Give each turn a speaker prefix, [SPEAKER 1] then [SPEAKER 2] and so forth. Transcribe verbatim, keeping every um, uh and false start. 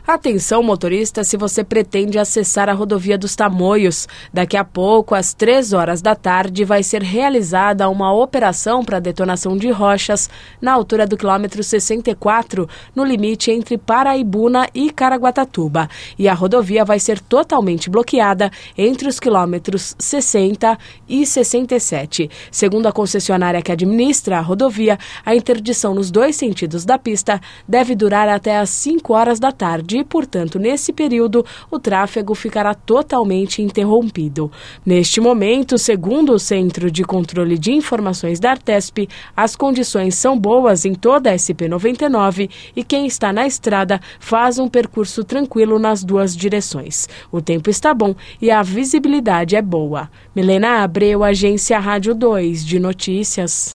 [SPEAKER 1] Atenção, motorista, se você pretende acessar a rodovia dos Tamoios. Daqui a pouco, às três horas da tarde, vai ser realizada uma operação para detonação de rochas na altura do quilômetro sessenta e quatro, no limite entre Paraibuna e Caraguatatuba. E a rodovia vai ser totalmente bloqueada entre os quilômetros sessenta e sessenta e sete. Segundo a concessionária que administra a rodovia, a interdição nos dois sentidos da pista deve durar até às cinco horas da tarde. E, portanto, nesse período, o tráfego ficará totalmente interrompido. Neste momento, segundo o Centro de Controle de Informações da Artesp, as condições são boas em toda a S P noventa e nove e quem está na estrada faz um percurso tranquilo nas duas direções. O tempo está bom e a visibilidade é boa. Milena Abreu, Agência Rádio dois de Notícias.